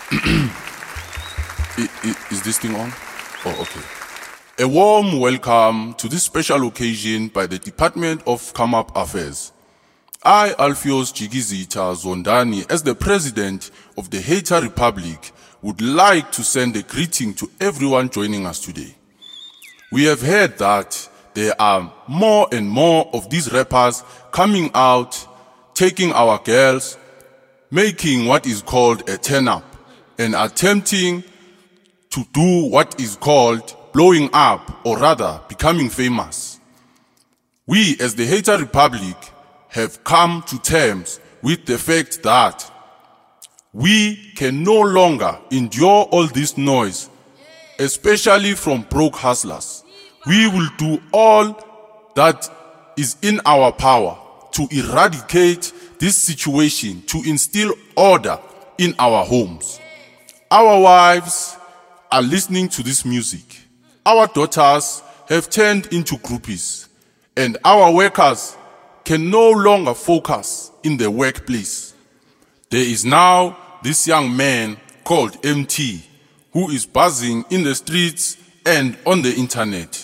Is this thing on? Oh, okay. A warm welcome to this special occasion by the Department of Come-Up Affairs. I, Alpheus Jigizita Zondani, as the President of the Hater Republic, would like to send a greeting to everyone joining us today. We have heard that there are more and more of these rappers coming out, taking our girls, making what is called a turn-up, and attempting to do what is called blowing up, or rather becoming famous. We, as the Hater Republic, have come to terms with the fact that we can no longer endure all this noise, especially from broke hustlers. We will do all that is in our power to eradicate this situation, to instill order in our homes. Our wives are listening to this music. Our daughters have turned into groupies, and our workers can no longer focus in the workplace. There is now this young man called MT who is buzzing in the streets and on the internet.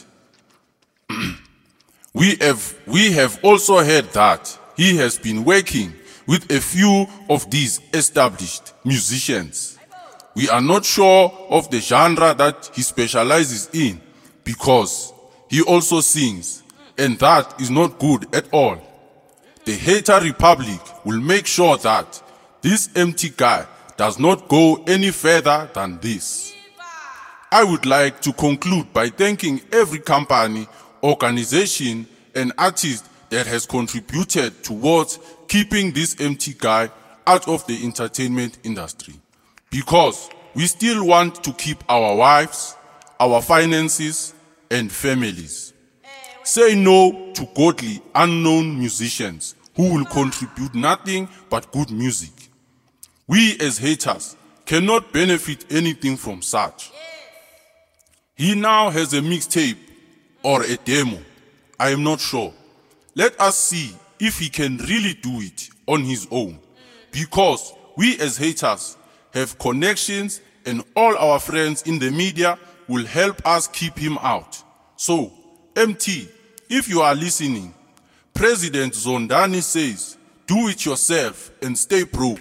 We have also heard that he has been working with a few of these established musicians. We are not sure of the genre that he specializes in because he also sings, and that is not good at all. The Hater Republic will make sure that this empty guy does not go any further than this. I would like to conclude by thanking every company, organization, and artist that has contributed towards keeping this empty guy out of the entertainment industry. Because we still want to keep our wives, our finances, and families. Say no to godly, unknown musicians who will contribute nothing but good music. We as haters cannot benefit anything from such. He now has a mixtape or a demo. I am not sure. Let us see if he can really do it on his own. Because we as haters have connections, and all our friends in the media will help us keep him out. So, MT, if you are listening, President Zondani says, do it yourself and stay broke.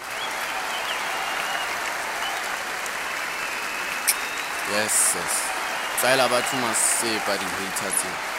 Yes. Tsala batho masepa di hater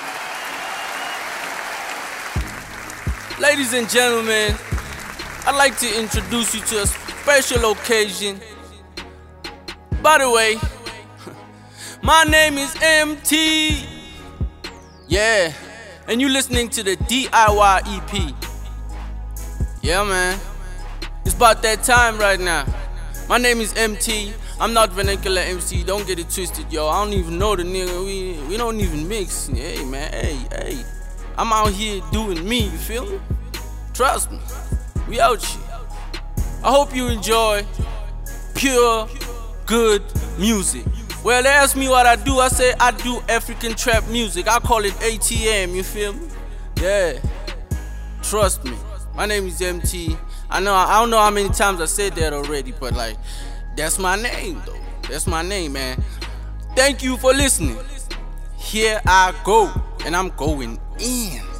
tse. Ladies and gentlemen, I'd like to introduce you to a special occasion. By the way, my name is MT. Yeah, and you listening to the DIY EP. Yeah, man. It's about that time right now. My name is MT. I'm not Vernacular MC. Don't get it twisted, yo. I don't even know the nigga. We don't even mix. Hey, man. Hey. I'm out here doing me. You feel me? Trust me. We out here. I hope you enjoy pure, good music. Well, they ask me what I do. I say I do African trap music. I call it ATM, you feel me? Yeah. Trust me. My name is MT. I don't know how many times I said that already, but like, that's my name though. That's my name, man. Thank you for listening. Here I go, and I'm going in.